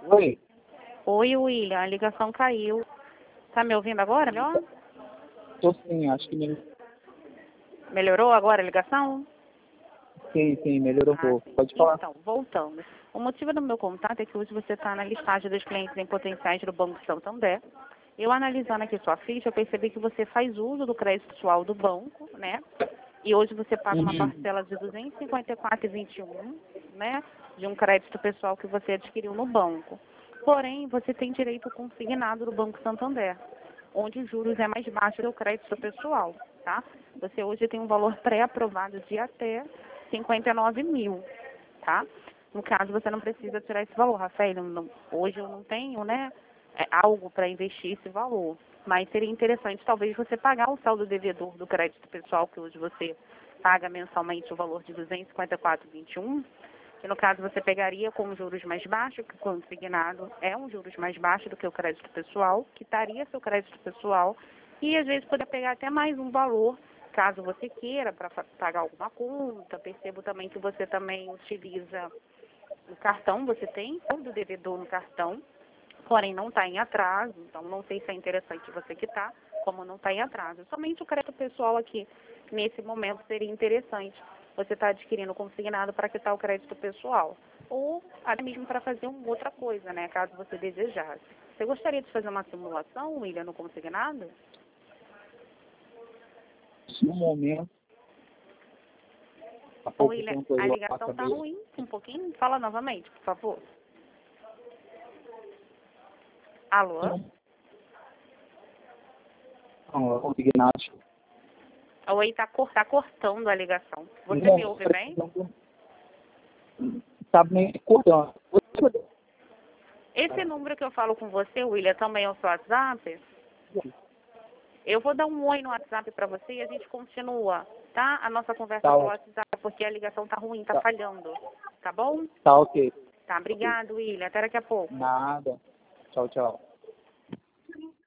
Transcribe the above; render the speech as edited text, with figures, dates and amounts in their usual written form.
Oi, Oi, William, a ligação caiu. Tá me ouvindo agora? Melhor? tô sim, acho que Melhorou agora a ligação? sim, melhorou um pouco. Sim. Pode falar. Então, voltando. O motivo do meu contato é que hoje você está na listagem dos clientes em potenciais do Banco Santander. Eu analisando aqui sua ficha, eu percebi que você faz uso do crédito pessoal do banco, né? E hoje você paga uma parcela de R$ 254,21, né? De um crédito pessoal que você adquiriu no banco. Porém, você tem direito consignado do Banco Santander, onde os juros é mais baixo do crédito pessoal, tá? Você hoje tem um valor pré-aprovado de até 59 mil, tá? No caso, você não precisa tirar esse valor, Rafael. Hoje eu não tenho, né, algo para investir esse valor. Mas seria interessante, talvez, você pagar o saldo devedor do crédito pessoal, que hoje você paga mensalmente o valor de R$ 254,21, que no caso você pegaria com juros mais baixos, que o consignado é um juros mais baixo do que o crédito pessoal, quitaria seu crédito pessoal e às vezes poder pegar até mais um valor, caso você queira, para pagar alguma conta. Percebo também que você também utiliza o cartão, você tem saldo devedor no cartão, porém não está em atraso, então não sei se é interessante você quitar, como não está em atraso. Somente o crédito pessoal aqui, nesse momento, seria interessante você estar adquirindo consignado para quitar o crédito pessoal. Ou até mesmo para fazer uma outra coisa, né, caso você desejasse. Você gostaria de fazer uma simulação, William, no consignado? No momento, há pouco William, tempo a eu ligação está acabei. ruim, um pouquinho. Fala novamente, por favor. Alô? Não, consignado. Oi, tá cortando a ligação. Você Não, me ouve bem? tá meio cortando. Esse número que eu falo com você, William, também é o seu WhatsApp? Eu vou dar um oi no WhatsApp para você e a gente continua, tá? A nossa conversa Tá pelo ótimo. WhatsApp, porque a ligação tá ruim, tá falhando. Tá bom? Tá ok. Tá, obrigado, William. Até daqui a pouco. Nada. Tchau, tchau.